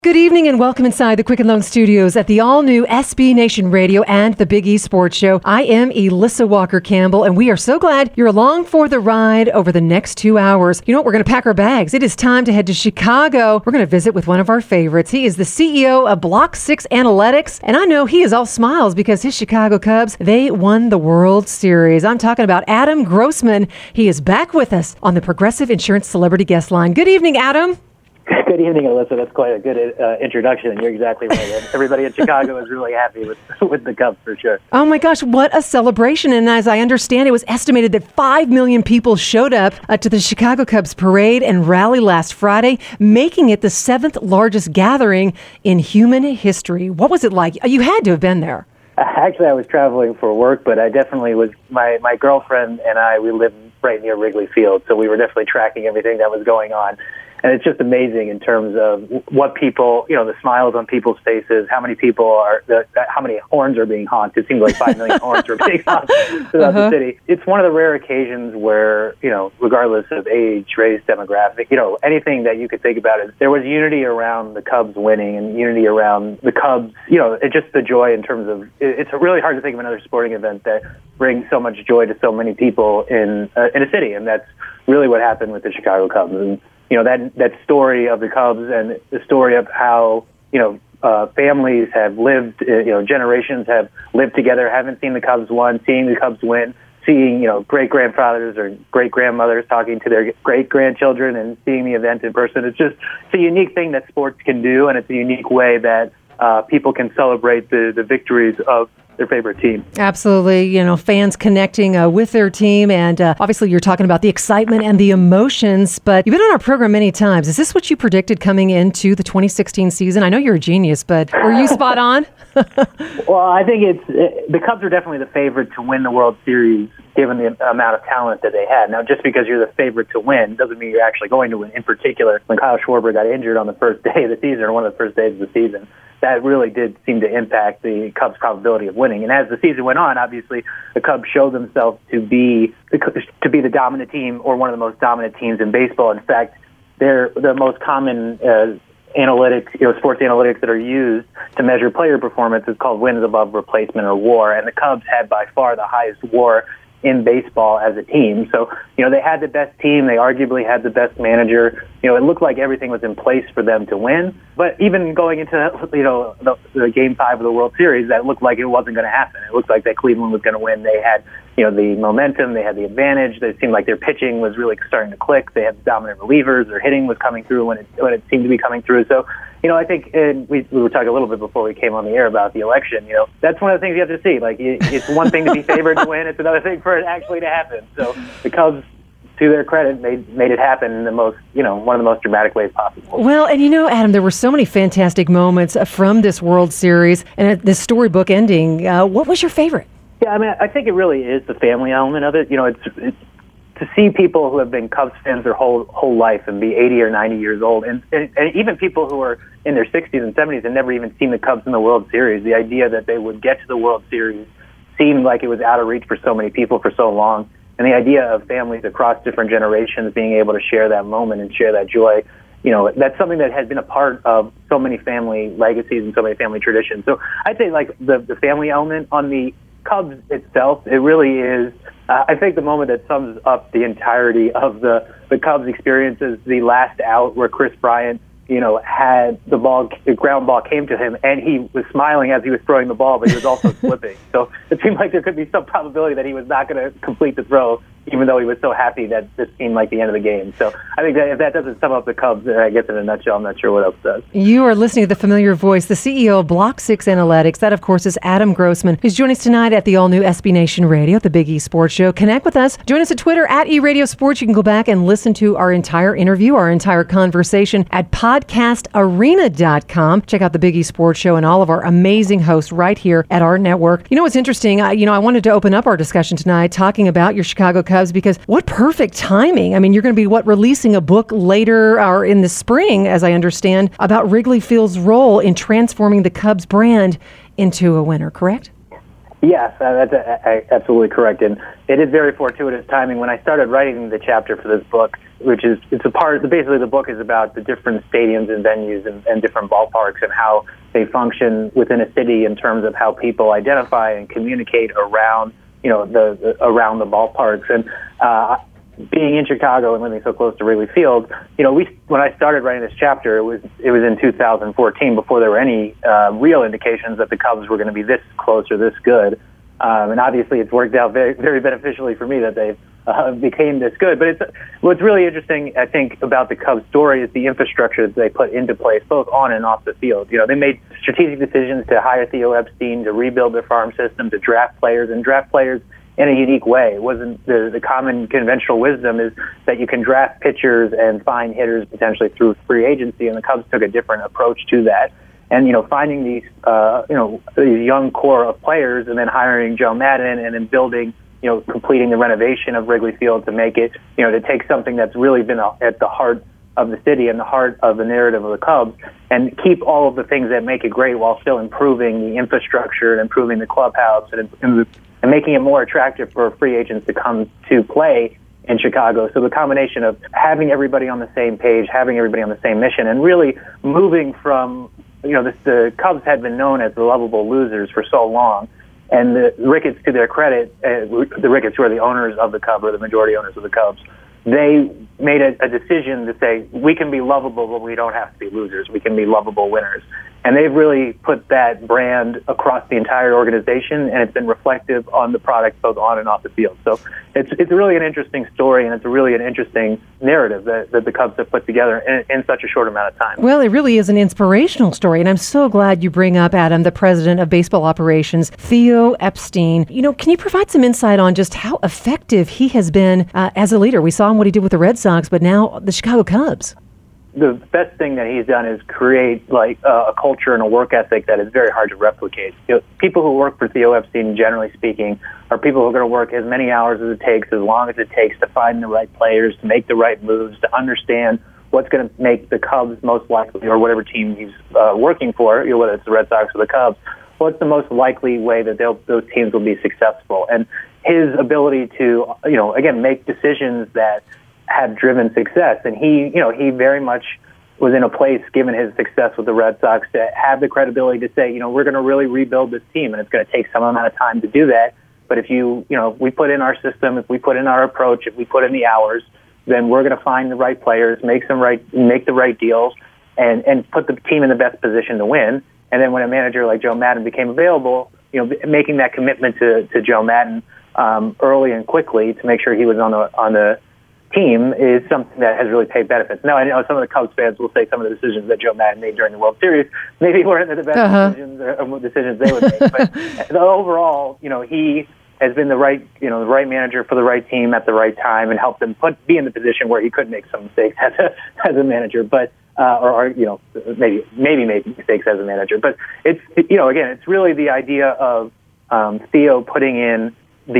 Good evening and welcome inside the Quicken Loan Studios at the all-new SB Nation Radio and the Big E Sports Show. I am Elissa Walker-Campbell, and we are so glad you're along for the ride over the next 2 hours. You know what? We're going to pack our bags. It is time to head to Chicago. We're going to visit with one of our favorites. He is the CEO of Block 6 Analytics, and I know he is all smiles because his Chicago Cubs, they won the World Series. I'm talking about Adam Grossman. He is back with us on the Progressive Insurance Celebrity Guest Line. Good evening, Adam. Good evening, Alyssa. That's quite a good introduction, and you're exactly right. Everybody in Chicago is really happy with the Cubs, for sure. Oh, my gosh, what a celebration. And as I understand, it was estimated that 5 million people showed up to the Chicago Cubs parade and rally last Friday, making it the 7th largest gathering in human history. What was it like? You had to have been there. Actually, I was traveling for work, but I definitely was. My girlfriend and I, we lived right near Wrigley Field, so we were definitely tracking everything that was going on. And it's just amazing in terms of what people, the smiles on people's faces, how many horns are being honked. It seems like 5 million horns are being honked throughout the city. It's one of the rare occasions where, regardless of age, race, demographic, anything that you could think about it, there was unity around the Cubs winning and unity around the Cubs, it's just the joy in terms of, it's really hard to think of another sporting event that brings so much joy to so many people in a city. And that's really what happened with the Chicago Cubs. And, that story of the Cubs and the story of how, families have lived, generations have lived together, haven't seen the Cubs win, seeing the Cubs win, seeing, great-grandfathers or great-grandmothers talking to their great-grandchildren and seeing the event in person. It's a unique thing that sports can do, and it's a unique way that people can celebrate the victories of their favorite team. Absolutely. Fans connecting with their team. And obviously you're talking about the excitement and the emotions, but you've been on our program many times. Is this what you predicted coming into the 2016 season? I know you're a genius, but were you spot on? Well, I think the Cubs are definitely the favorite to win the World Series, given the amount of talent that they had. Now, just because you're the favorite to win doesn't mean you're actually going to win. In particular, when Kyle Schwarber got injured on the first day of the season, or one of the first days of the season, that really did seem to impact the Cubs' probability of winning. And as the season went on, obviously, the Cubs showed themselves to be the dominant team, or one of the most dominant teams in baseball. In fact, they're the most common analytics, sports analytics that are used to measure player performance is called wins above replacement, or WAR. And the Cubs had by far the highest WAR in baseball as a team. So, they had the best team. They arguably had the best manager. It looked like everything was in place for them to win. But even going into, the Game 5 of the World Series, that looked like it wasn't going to happen. It looked like that Cleveland was going to win. They had, the momentum. They had the advantage. It seemed like their pitching was really starting to click. They had dominant relievers. Their hitting was coming through when it seemed to be coming through. So, I think we were talking a little bit before we came on the air about the election. That's one of the things you have to see. Like, it's one thing to be favored to win. It's another thing for it actually to happen. So the Cubs, to their credit, made it happen in the most, one of the most dramatic ways possible. Well, and Adam, there were so many fantastic moments from this World Series and this storybook ending. What was your favorite? Yeah, I think it really is the family element of it. It's to see people who have been Cubs fans their whole life and be 80 or 90 years old, and even people who are in their 60s and 70s and never even seen the Cubs in the World Series, the idea that they would get to the World Series seemed like it was out of reach for so many people for so long. And the idea of families across different generations being able to share that moment and share that joy, that's something that has been a part of so many family legacies and so many family traditions. So I'd say, like, the family element on the Cubs itself, it really is, I think, the moment that sums up the entirety of the Cubs experience is the last out where Chris Bryant, had the ground ball came to him, and he was smiling as he was throwing the ball, but he was also slipping. So it seemed like there could be some probability that he was not going to complete the throw, even though he was so happy that this seemed like the end of the game. So I think that if that doesn't sum up the Cubs, I guess in a nutshell, I'm not sure what else does. You are listening to the familiar voice, the CEO of Block 6 Analytics. That, of course, is Adam Grossman, who's joining us tonight at the all-new SB Nation Radio, the Big E Sports Show. Connect with us. Join us at Twitter at eRadioSports. You can go back and listen to our entire interview, our entire conversation at podcastarena.com. Check out the Big E Sports Show and all of our amazing hosts right here at our network. What's interesting? I wanted to open up our discussion tonight talking about your Chicago Cubs, because what perfect timing. You're going to be releasing a book later or in the spring, as I understand, about Wrigley Field's role in transforming the Cubs brand into a winner, correct? Yes, that's absolutely correct, and it is very fortuitous timing. When I started writing the chapter for this book, basically the book is about the different stadiums and venues and different ballparks and how they function within a city in terms of how people identify and communicate around, around the ballparks. And being in Chicago and living so close to Wrigley Field, when I started writing this chapter, it was in 2014, before there were any real indications that the Cubs were going to be this close or this good. And obviously, it's worked out very, very beneficially for me that they became this good. But what's really interesting, I think, about the Cubs' story is the infrastructure that they put into place, both on and off the field. They made strategic decisions to hire Theo Epstein, to rebuild their farm system, to draft players in a unique way. It wasn't the common conventional wisdom is that you can draft pitchers and find hitters potentially through free agency, and the Cubs took a different approach to that. And, finding these young core of players and then hiring Joe Maddon and then building, completing the renovation of Wrigley Field to make it, to take something that's really been at the heart of the city and the heart of the narrative of the Cubs and keep all of the things that make it great while still improving the infrastructure and improving the clubhouse and making it more attractive for free agents to come to play in Chicago. So the combination of having everybody on the same page, having everybody on the same mission, and really moving from, the Cubs had been known as the lovable losers for so long. And the Ricketts, to their credit, the Ricketts, who are the owners of the Cubs, or the majority owners of the Cubs, they made a decision to say, we can be lovable, but we don't have to be losers. We can be lovable winners. And they've really put that brand across the entire organization, and it's been reflective on the product both on and off the field. So it's really an interesting story, and it's really an interesting narrative that the Cubs have put together in such a short amount of time. Well, it really is an inspirational story, and I'm so glad you bring up, Adam, the president of baseball operations, Theo Epstein. Can you provide some insight on just how effective he has been as a leader? We saw him what he did with the Red Sox, but now the Chicago Cubs. The best thing that he's done is create a culture and a work ethic that is very hard to replicate. People who work for Theo Epstein, generally speaking, are people who are going to work as many hours as it takes, as long as it takes to find the right players, to make the right moves, to understand what's going to make the Cubs most likely, or whatever team he's working for, whether it's the Red Sox or the Cubs, what's the most likely way that those teams will be successful. And his ability to, again, make decisions that have driven success. And he very much was in a place, given his success with the Red Sox, to have the credibility to say, we're going to really rebuild this team, and it's going to take some amount of time to do that. But if we put in our system, if we put in our approach, if we put in the hours, then we're going to find the right players, make the right deals, and put the team in the best position to win. And then when a manager like Joe Maddon became available, making that commitment to Joe Maddon early and quickly to make sure he was on the team is something that has really paid benefits. Now, I know some of the Cubs fans will say some of the decisions that Joe Maddon made during the World Series maybe weren't the best decisions they would make. But overall, he has been the right manager for the right team at the right time and helped them be in the position where he could make some mistakes as a manager, but maybe make mistakes as a manager. But it's it's really the idea of Theo putting in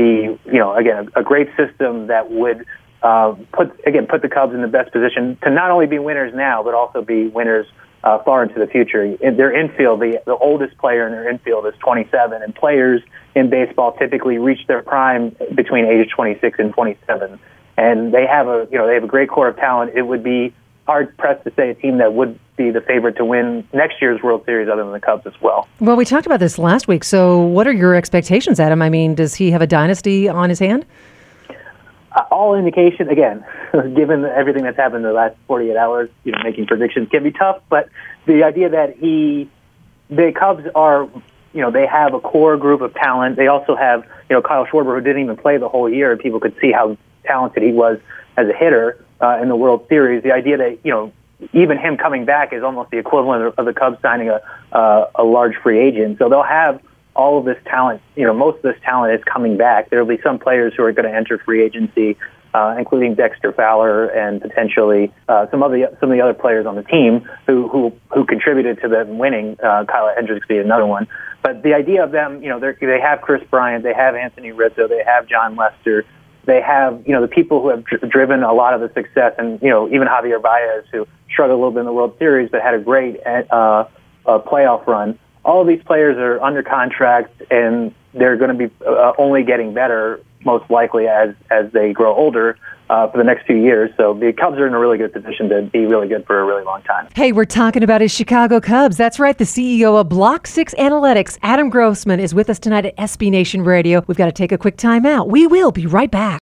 a great system that would put the Cubs in the best position to not only be winners now, but also be winners far into the future. In their infield, the oldest player in their infield is 27, and players in baseball typically reach their prime between age 26 and 27. And they have a great core of talent. It would be hard pressed to say a team that would be the favorite to win next year's World Series other than the Cubs as well. Well, we talked about this last week. So what are your expectations, Adam? I mean, does he have a dynasty on his hand? All indication, again, given everything that's happened in the last 48 hours, making predictions can be tough, but the idea that the Cubs are, they have a core group of talent. They also have, Kyle Schwarber, who didn't even play the whole year, and people could see how talented he was as a hitter in the World Series. The idea that, even him coming back is almost the equivalent of the Cubs signing a large free agent. So they'll have all of this talent, most of this talent is coming back. There will be some players who are going to enter free agency, including Dexter Fowler and potentially some of the other players on the team who contributed to them winning. Kyle Hendricks being another one. But the idea of them, they have Chris Bryant, they have Anthony Rizzo, they have John Lester, they have the people who have driven a lot of the success, and even Javier Baez, who struggled a little bit in the World Series but had a great playoff run. All of these players are under contract, and they're going to be only getting better, most likely as they grow older for the next few years. So the Cubs are in a really good position to be really good for a really long time. Hey, we're talking about his Chicago Cubs. That's right. The CEO of Block 6 Analytics, Adam Grossman, is with us tonight at SB Nation Radio. We've got to take a quick time out. We will be right back.